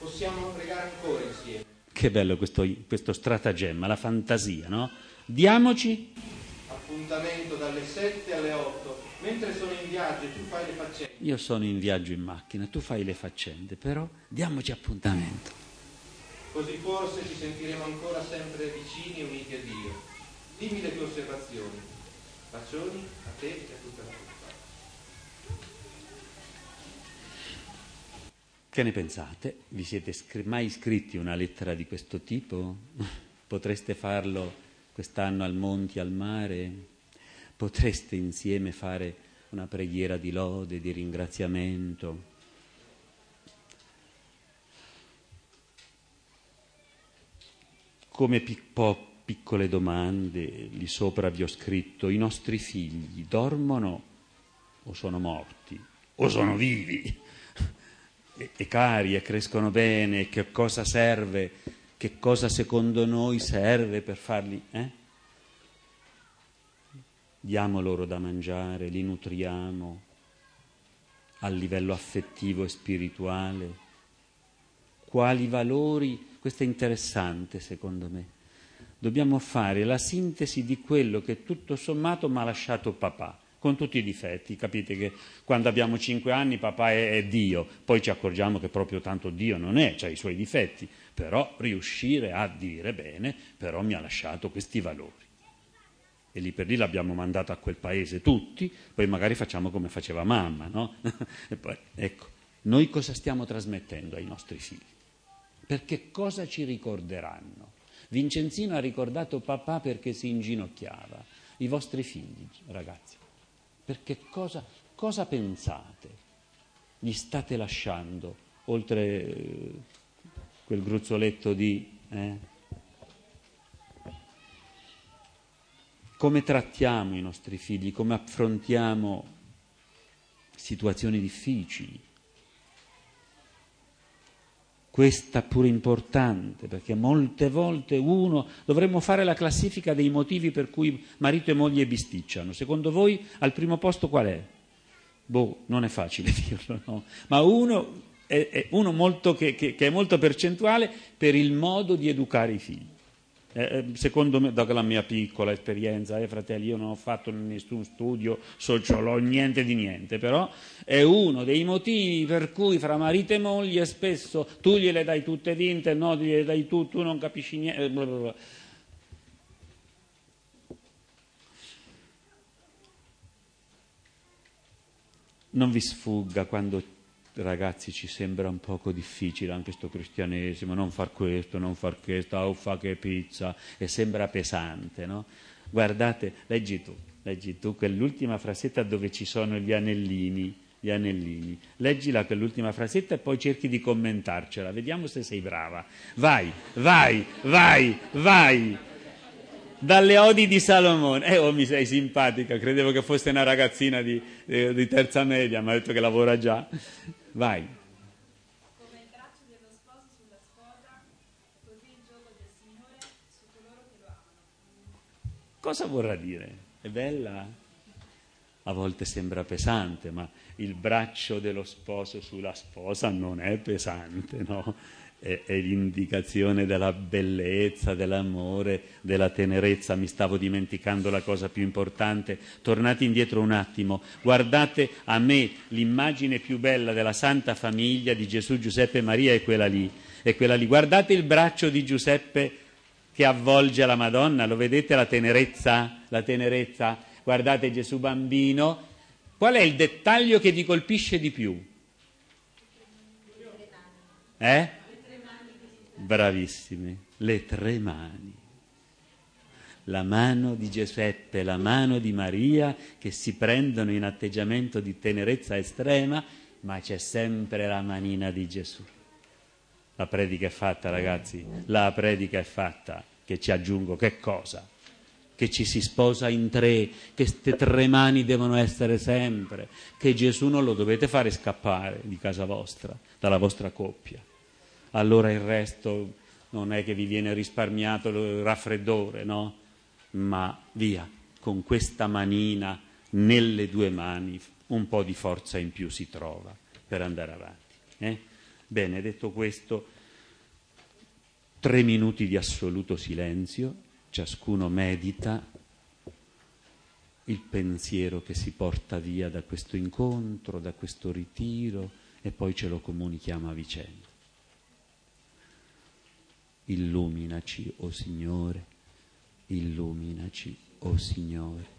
S2: possiamo pregare ancora insieme.
S1: Che bello questo, questo stratagemma, la fantasia, no? Diamoci
S2: appuntamento dalle sette alle otto, mentre sono in viaggio e tu fai le faccende.
S1: Io sono in viaggio in macchina, tu fai le faccende, però diamoci appuntamento.
S2: Così forse ci sentiremo ancora sempre vicini e uniti a Dio. Dimmi le tue osservazioni. Bacioni a te e a tutta la tua.
S1: Che ne pensate? Vi siete scri- mai scritti una lettera di questo tipo? Potreste farlo quest'anno al Monti, al mare? Potreste insieme fare una preghiera di lode, di ringraziamento? Come pi- po- piccole domande, lì sopra vi ho scritto: i nostri figli dormono o sono morti o sono vivi? E cari, e crescono bene, che cosa serve, che cosa secondo noi serve per farli, eh? Diamo loro da mangiare, li nutriamo a livello affettivo e spirituale. Quali valori? Questo è interessante secondo me. Dobbiamo fare la sintesi di quello che tutto sommato mi ha lasciato papà, con tutti i difetti. Capite che quando abbiamo cinque anni papà è, è Dio, poi ci accorgiamo che proprio tanto Dio non è, c'ha i suoi difetti, però riuscire a dire bene, però mi ha lasciato questi valori. E lì per lì l'abbiamo mandato a quel paese tutti, poi magari facciamo come faceva mamma, no? E poi, ecco, noi cosa stiamo trasmettendo ai nostri figli? Perché cosa ci ricorderanno? Vincenzino ha ricordato papà perché si inginocchiava. I vostri figli, ragazzi, perché cosa, cosa pensate? Gli state lasciando, oltre eh, quel gruzzoletto di... Eh? Come trattiamo i nostri figli? Come affrontiamo situazioni difficili? Questa pure importante, perché molte volte uno... Dovremmo fare la classifica dei motivi per cui marito e moglie bisticciano. Secondo voi al primo posto qual è? Boh, non è facile dirlo, no? Ma uno è, è uno molto che, che, che è molto percentuale per il modo di educare i figli. Eh, secondo me, dalla mia piccola esperienza, eh, fratelli, io non ho fatto nessun studio sociologico, niente di niente, però è uno dei motivi per cui fra marito e moglie spesso tu gliele dai tutte vinte, no, gliele dai tu, tu non capisci niente, bla bla bla. Non vi sfugga quando, ragazzi, ci sembra un poco difficile anche sto cristianesimo, non far questo, non far questo, oh fa che pizza, e sembra pesante, no? Guardate, leggi tu, leggi tu quell'ultima frasetta dove ci sono gli anellini, gli anellini. Leggila quell'ultima frasetta e poi cerchi di commentarcela, vediamo se sei brava. Vai, vai, vai, vai! Dalle odi di Salomone. Eh, oh, mi sei simpatica, credevo che fosse una ragazzina di, eh, di terza media, mi ha detto che lavora già. Vai.
S3: Come il braccio dello sposo sulla sposa, così il gioco del Signore su coloro che lo amano.
S1: Cosa vorrà dire? È bella? A volte sembra pesante, ma il braccio dello sposo sulla sposa non è pesante, no? È, è l'indicazione della bellezza, dell'amore, della tenerezza. Mi stavo dimenticando la cosa più importante. Tornate indietro un attimo, guardate, a me l'immagine più bella della Santa Famiglia di Gesù, Giuseppe e Maria è quella lì, è quella lì. Guardate il braccio di Giuseppe che avvolge la Madonna, lo vedete la tenerezza? La tenerezza? Guardate Gesù bambino. Qual è il dettaglio che vi colpisce di più? Eh? Bravissimi, le tre mani. La mano di Giuseppe, la mano di Maria, che si prendono in atteggiamento di tenerezza estrema, ma c'è sempre la manina di Gesù. La predica è fatta, ragazzi, la predica è fatta, che ci aggiungo che cosa? Che ci si sposa in tre, che queste tre mani devono essere sempre, che Gesù non lo dovete fare scappare di casa vostra, dalla vostra coppia. Allora il resto non è che vi viene risparmiato il raffreddore, no? Ma via, con questa manina nelle due mani un po' di forza in più si trova per andare avanti. Eh? Bene, detto questo, tre minuti di assoluto silenzio, ciascuno medita il pensiero che si porta via da questo incontro, da questo ritiro, e poi ce lo comunichiamo a vicenda. Illuminaci, o Signore, illuminaci, o Signore.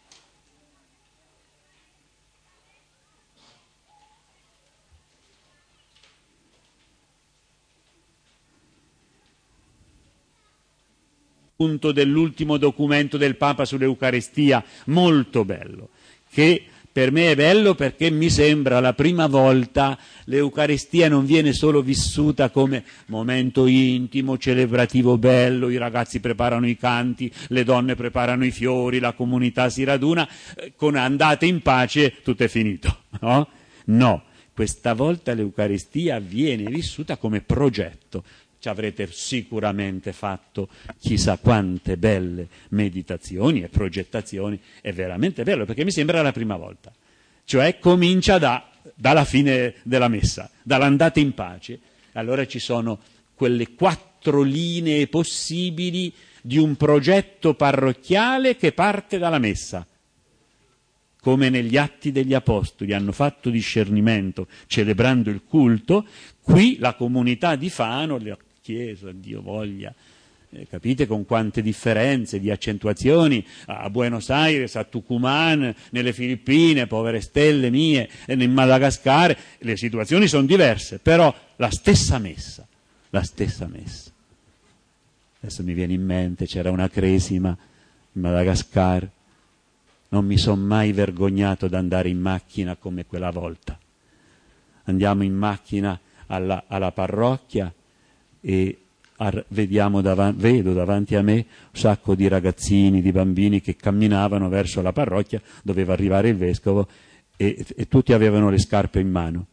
S1: Punto dell'ultimo documento del Papa sull'Eucaristia, molto bello, che per me è bello perché mi sembra la prima volta l'Eucaristia non viene solo vissuta come momento intimo, celebrativo bello, i ragazzi preparano i canti, le donne preparano i fiori, la comunità si raduna, con andate in pace, tutto è finito. No? No, questa volta l'Eucaristia viene vissuta come progetto. Ci avrete sicuramente fatto chissà quante belle meditazioni e progettazioni, è veramente bello perché mi sembra la prima volta, cioè comincia da, dalla fine della messa, dall'andata in pace, allora ci sono quelle quattro linee possibili di un progetto parrocchiale che parte dalla messa, come negli Atti degli Apostoli hanno fatto discernimento celebrando il culto, qui la comunità di Fano, la Chiesa, Dio voglia, eh, capite con quante differenze di accentuazioni, a Buenos Aires, a Tucumán, nelle Filippine, povere stelle mie, e in Madagascar, le situazioni sono diverse, però la stessa messa, la stessa messa. Adesso mi viene in mente, c'era una cresima in Madagascar, non mi sono mai vergognato di andare in macchina come quella volta. Andiamo in macchina alla, alla parrocchia e ar- vediamo dav- vedo davanti a me un sacco di ragazzini, di bambini che camminavano verso la parrocchia, doveva arrivare il vescovo e, e tutti avevano le scarpe in mano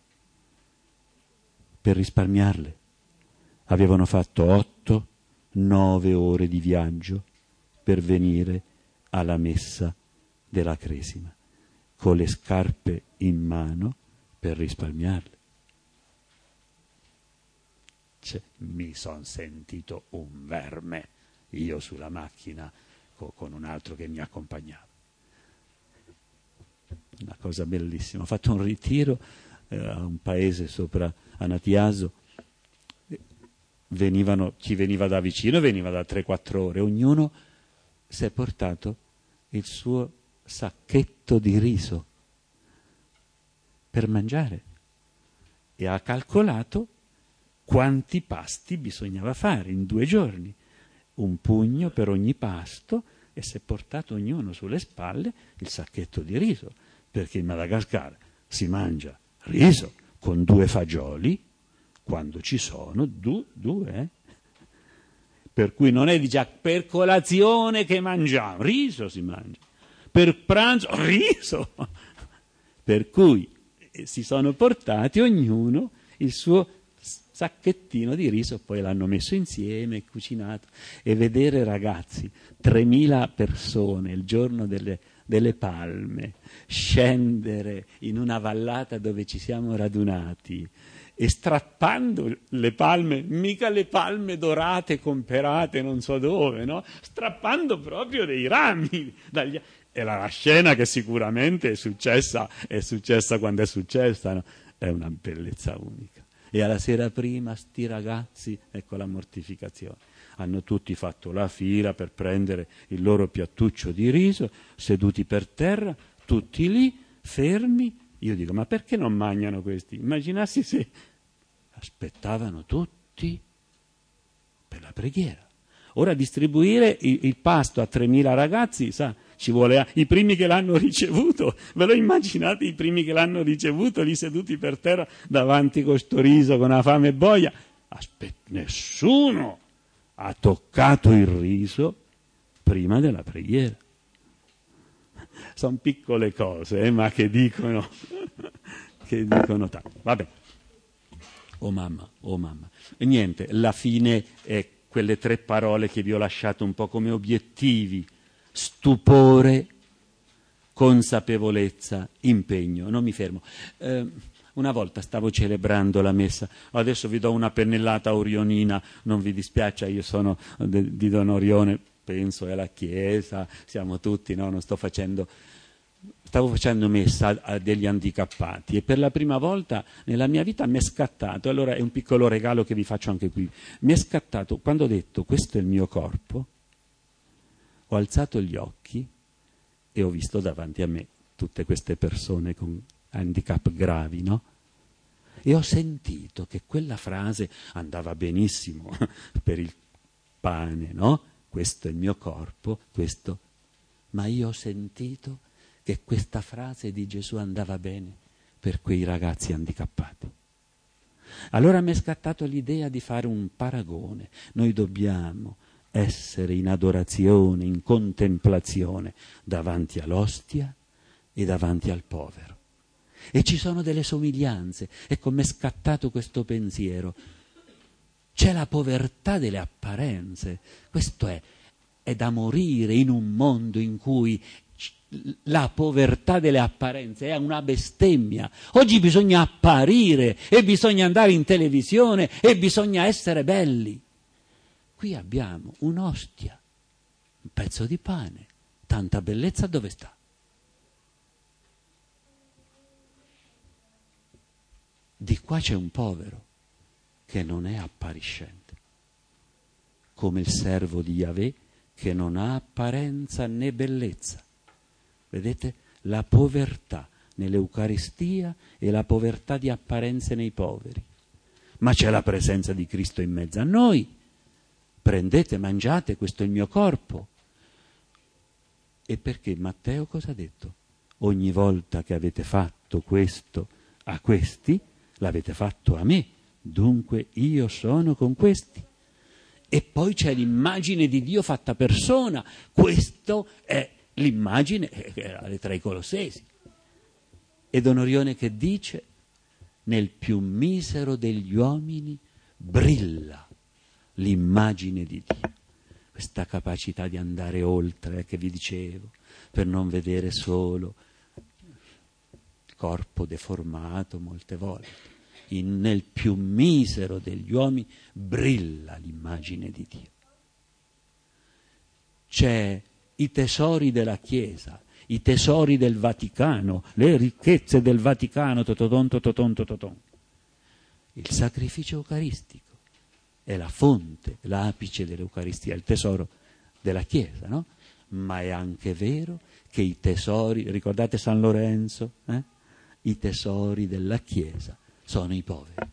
S1: per risparmiarle. Avevano fatto otto, nove ore di viaggio per venire alla messa della Cresima, con le scarpe in mano per risparmiarle. Cioè, mi son sentito un verme, io sulla macchina co- con un altro che mi accompagnava. Una cosa bellissima. Ho fatto un ritiro eh, a un paese sopra Anatiaso, venivano, chi veniva da vicino veniva da tre quattro ore, ognuno si è portato il suo sacchetto di riso per mangiare e ha calcolato quanti pasti bisognava fare in due giorni, un pugno per ogni pasto, e si è portato ognuno sulle spalle il sacchetto di riso, perché in Madagascar si mangia riso con due fagioli quando ci sono du, due, eh? Per cui non è già per colazione che mangiamo, riso si mangia, per pranzo riso, per cui si sono portati ognuno il suo sacchettino di riso, poi l'hanno messo insieme, cucinato, e vedere ragazzi, tremila persone il giorno delle, delle palme, scendere in una vallata dove ci siamo radunati e strappando le palme, mica le palme dorate comperate non so dove, no? Strappando proprio dei rami dagli... E la scena che sicuramente è successa, è successa quando è successa, no? È una bellezza unica. E alla sera prima sti ragazzi, ecco la mortificazione, hanno tutti fatto la fila per prendere il loro piattuccio di riso, seduti per terra, tutti lì, fermi. Io dico, ma perché non mangiano questi? Immaginassi se aspettavano tutti per la preghiera. Ora distribuire il, il pasto a tremila ragazzi, sa, ci vuole i primi che l'hanno ricevuto, ve lo immaginate i primi che l'hanno ricevuto lì seduti per terra davanti con sto riso, con la fame e boia? Aspetta, nessuno ha toccato il riso prima della preghiera. Sono piccole cose, eh, ma che dicono, che dicono tanto. Vabbè. Oh mamma, oh mamma. E niente, la fine è quelle tre parole che vi ho lasciato un po' come obiettivi: stupore, consapevolezza, impegno. Non mi fermo. Eh, Una volta stavo celebrando la messa, adesso vi do una pennellata orionina, non vi dispiaccia, io sono di Don Orione, penso è la Chiesa, siamo tutti, no? Non sto facendo, stavo facendo messa a degli handicappati e per la prima volta nella mia vita mi è scattato, allora è un piccolo regalo che vi faccio anche qui, mi è scattato, quando ho detto questo è il mio corpo, ho alzato gli occhi e ho visto davanti a me tutte queste persone con handicap gravi, no? E ho sentito che quella frase andava benissimo per il pane, no? Questo è il mio corpo, questo. Ma io ho sentito che questa frase di Gesù andava bene per quei ragazzi handicappati. Allora mi è scattato l'idea di fare un paragone. Noi dobbiamo essere in adorazione, in contemplazione davanti all'ostia e davanti al povero. E ci sono delle somiglianze. Ecco, mi è scattato questo pensiero. C'è la povertà delle apparenze. Questo è, è da morire in un mondo in cui la povertà delle apparenze è una bestemmia. Oggi bisogna apparire e bisogna andare in televisione e bisogna essere belli. Qui abbiamo un'ostia, un pezzo di pane. Tanta bellezza dove sta? Di qua c'è un povero che non è appariscente, come il servo di Yahweh che non ha apparenza né bellezza. Vedete? La povertà nell'Eucaristia e la povertà di apparenze nei poveri. Ma c'è la presenza di Cristo in mezzo a noi. Prendete, mangiate, questo è il mio corpo. E perché Matteo cosa ha detto? Ogni volta che avete fatto questo a questi, l'avete fatto a me, dunque io sono con questi. E poi c'è l'immagine di Dio fatta persona, questo è l'immagine che era alle tre Colossesi. E Don Orione che dice, nel più misero degli uomini brilla l'immagine di Dio. Questa capacità di andare oltre, eh, che vi dicevo, per non vedere solo corpo deformato molte volte. In, nel più misero degli uomini brilla l'immagine di Dio. C'è i tesori della Chiesa, i tesori del Vaticano, le ricchezze del Vaticano, tototon, tototon, tototon. Il sacrificio eucaristico è la fonte, l'apice dell'Eucaristia, il tesoro della Chiesa, no? Ma è anche vero che i tesori, ricordate San Lorenzo, eh? I tesori della Chiesa sono i poveri.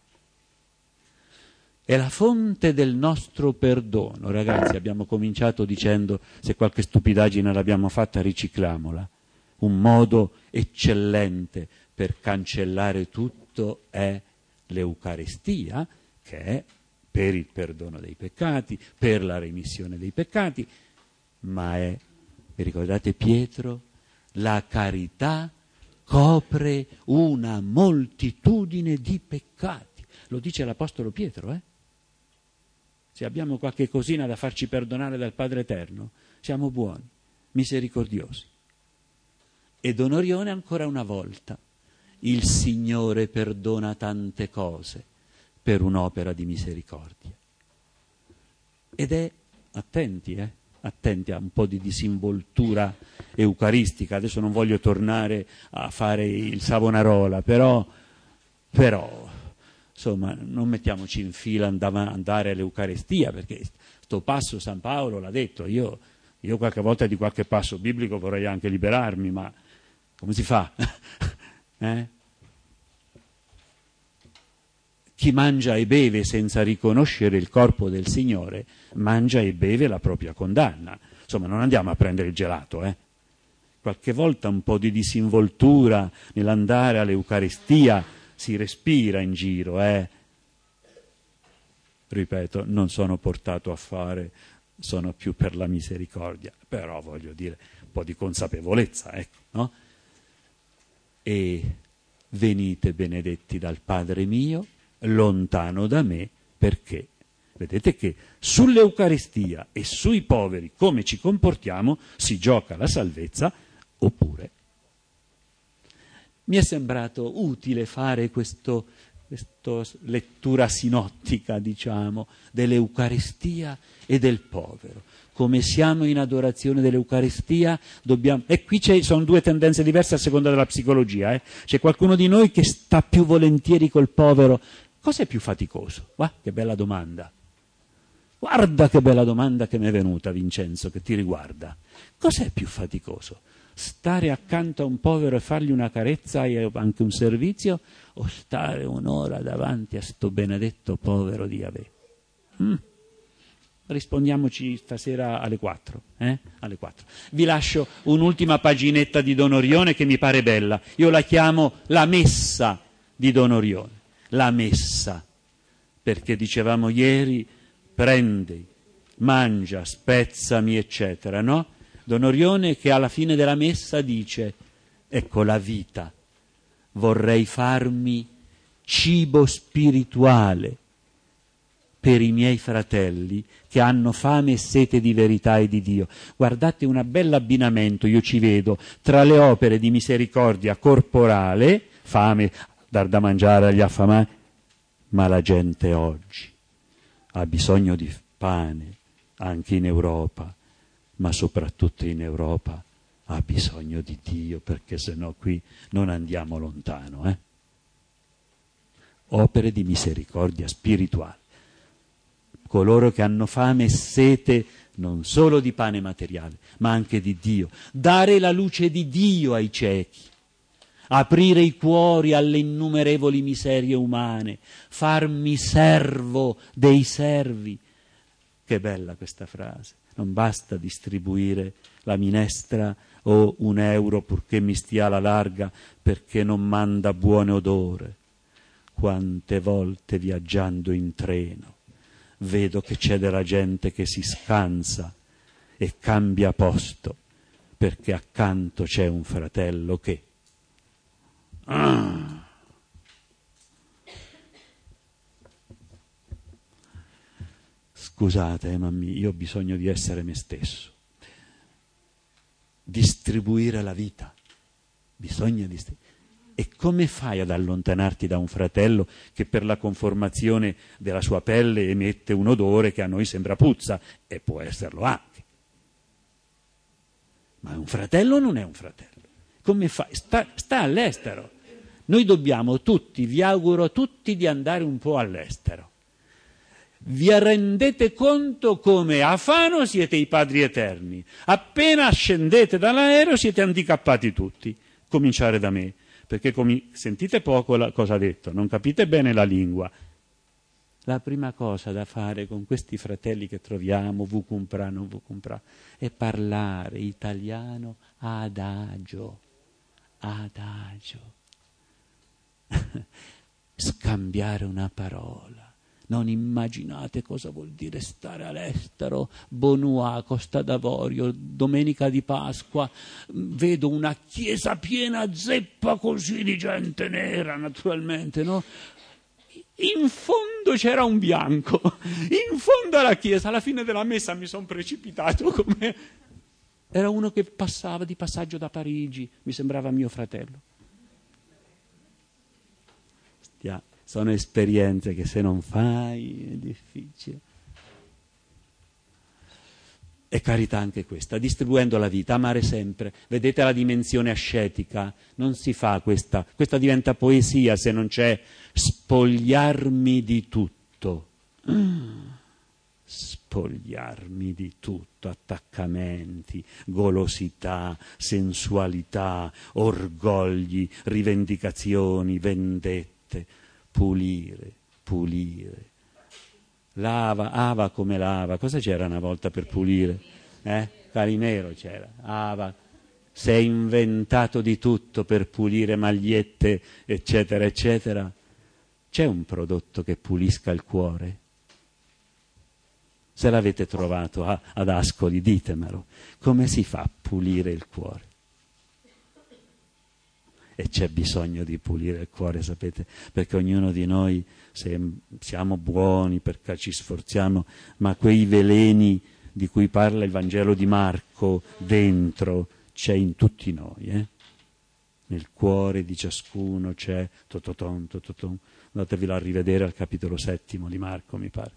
S1: È la fonte del nostro perdono. Ragazzi, abbiamo cominciato dicendo, se qualche stupidaggine l'abbiamo fatta, ricicliamola. Un modo eccellente per cancellare tutto è l'Eucaristia, che è per il perdono dei peccati, per la remissione dei peccati, ma è, vi ricordate Pietro, la carità copre una moltitudine di peccati. Lo dice l'Apostolo Pietro, eh? Se abbiamo qualche cosina da farci perdonare dal Padre Eterno, siamo buoni, misericordiosi. E Don Orione ancora una volta, il Signore perdona tante cose per un'opera di misericordia. Ed è, attenti, eh? Attenti a un po' di disinvoltura eucaristica, adesso non voglio tornare a fare il Savonarola, però, però insomma, non mettiamoci in fila andare all'Eucaristia, perché sto passo San Paolo l'ha detto, io, io qualche volta di qualche passo biblico vorrei anche liberarmi, ma come si fa? eh? Chi mangia e beve senza riconoscere il corpo del Signore, mangia e beve la propria condanna. Insomma, non andiamo a prendere il gelato, eh? Qualche volta un po' di disinvoltura nell'andare all'Eucaristia si respira in giro, eh? Ripeto, non sono portato a fare, sono più per la misericordia, però voglio dire, un po' di consapevolezza, ecco, no? E venite benedetti dal Padre mio, lontano da me, perché vedete che sull'Eucaristia e sui poveri, come ci comportiamo, si gioca la salvezza, oppure mi è sembrato utile fare questo, questa lettura sinottica, diciamo, dell'Eucaristia e del povero. Come siamo in adorazione dell'Eucaristia, dobbiamo... E qui ci sono due tendenze diverse a seconda della psicologia. Eh? C'è qualcuno di noi che sta più volentieri col povero. Cos'è più faticoso? Guarda, che bella domanda. Guarda che bella domanda che mi è venuta, Vincenzo, che ti riguarda. Cos'è più faticoso? Stare accanto a un povero e fargli una carezza e anche un servizio, o stare un'ora davanti a sto benedetto povero di Yahweh? Mm. Rispondiamoci stasera alle quattro, eh? Alle quattro. Vi lascio un'ultima paginetta di Don Orione che mi pare bella. Io la chiamo la messa di Don Orione. La messa, perché dicevamo ieri, prendi, mangia, spezzami, eccetera, no? Don Orione che alla fine della messa dice, ecco la vita, vorrei farmi cibo spirituale per i miei fratelli che hanno fame e sete di verità e di Dio. Guardate, un bel abbinamento, io ci vedo, tra le opere di misericordia corporale, fame, dar da mangiare agli affamati, ma la gente oggi ha bisogno di pane, anche in Europa, ma soprattutto in Europa ha bisogno di Dio, perché sennò qui non andiamo lontano. Eh? Opere di misericordia spirituale. Coloro che hanno fame e sete non solo di pane materiale, ma anche di Dio. Dare la luce di Dio ai ciechi, aprire i cuori alle innumerevoli miserie umane, farmi servo dei servi. Che bella questa frase. Non basta distribuire la minestra o un euro purché mi stia alla larga, perché non manda buone odore. Quante volte viaggiando in treno vedo che c'è della gente che si scansa e cambia posto, perché accanto c'è un fratello che... Ah. Scusate, eh, ma io ho bisogno di essere me stesso. Distribuire la vita. Bisogna distribuire. E come fai ad allontanarti da un fratello che per la conformazione della sua pelle emette un odore che a noi sembra puzza? E può esserlo anche. Ma un fratello non è un fratello. Come fai? Sta, sta all'estero. Noi dobbiamo tutti, vi auguro a tutti di andare un po' all'estero. Vi rendete conto come a Fano siete i padri eterni. Appena scendete dall'aereo siete handicappati tutti. Cominciare da me. Perché com- sentite poco la, cosa ha detto, non capite bene la lingua. La prima cosa da fare con questi fratelli che troviamo, vucumpra, non vucumpra, è parlare italiano adagio, adagio. Scambiare una parola. Non immaginate cosa vuol dire stare all'estero, Bonua, Costa d'Avorio, domenica di Pasqua, vedo una chiesa piena zeppa così di gente nera, naturalmente, no? In fondo c'era un bianco, in fondo alla chiesa, alla fine della messa mi sono precipitato come... Era uno che passava di passaggio da Parigi, mi sembrava mio fratello. Stia. Sono esperienze che se non fai è difficile. È carità anche questa, distribuendo la vita, amare sempre. Vedete la dimensione ascetica? Non si fa questa, questa diventa poesia se non c'è spogliarmi di tutto. Spogliarmi di tutto, attaccamenti, golosità, sensualità, orgogli, rivendicazioni, vendette. Pulire, pulire. Lava, ava come lava. Cosa c'era una volta per pulire? Eh? Calimero c'era. Ava. Si è inventato di tutto per pulire magliette, eccetera, eccetera. C'è un prodotto che pulisca il cuore? Se l'avete trovato a, ad Ascoli, ditemelo. Come si fa a pulire il cuore? E c'è bisogno di pulire il cuore, sapete, perché ognuno di noi, se siamo buoni, perché ci sforziamo, ma quei veleni di cui parla il Vangelo di Marco dentro c'è in tutti noi, eh? nel cuore di ciascuno c'è tototon, tototon. Andatevelo a rivedere al capitolo settimo di Marco, mi pare.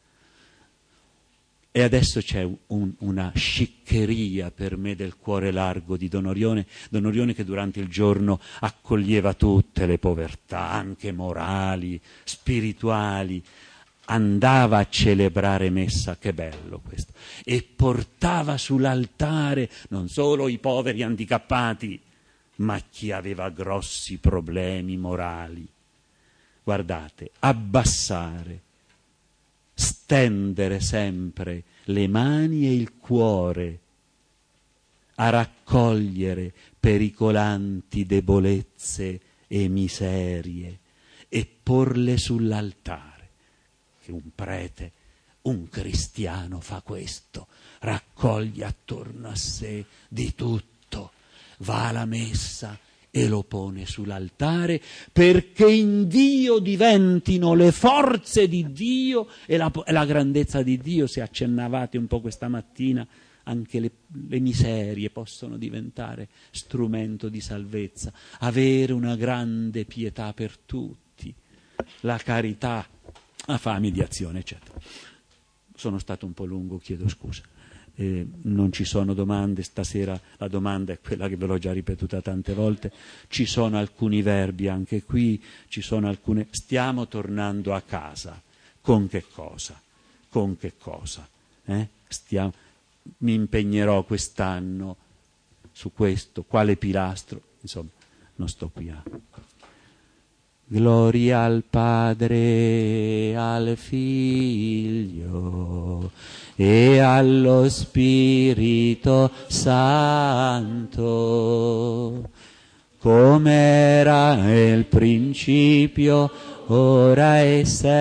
S1: E adesso c'è un, una sciccheria per me del cuore largo di Don Orione, Don Orione che durante il giorno accoglieva tutte le povertà, anche morali, spirituali, andava a celebrare messa, che bello questo, e portava sull'altare non solo i poveri handicappati, ma chi aveva grossi problemi morali. Guardate, abbassare, stendere sempre le mani e il cuore a raccogliere pericolanti debolezze e miserie e porle sull'altare. Che un prete, un cristiano fa questo, raccoglie attorno a sé di tutto, va alla messa e lo pone sull'altare perché in Dio diventino le forze di Dio e la, e la grandezza di Dio. Se accennavate un po' questa mattina, anche le, le miserie possono diventare strumento di salvezza. Avere una grande pietà per tutti, la carità, la fame di azione, eccetera. Sono stato un po' lungo, chiedo scusa. Eh, non ci sono domande, stasera la domanda è quella che ve l'ho già ripetuta tante volte, ci sono alcuni verbi anche qui, ci sono alcune, stiamo tornando a casa, con che cosa? Con che cosa? Eh? Stiamo, mi impegnerò quest'anno su questo, quale pilastro, insomma, non sto qui a... Gloria al Padre, al Figlio e allo Spirito Santo, come era nel principio, ora e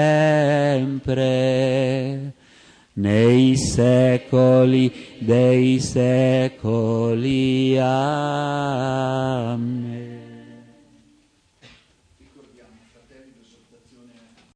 S1: sempre, nei secoli dei secoli. Amen.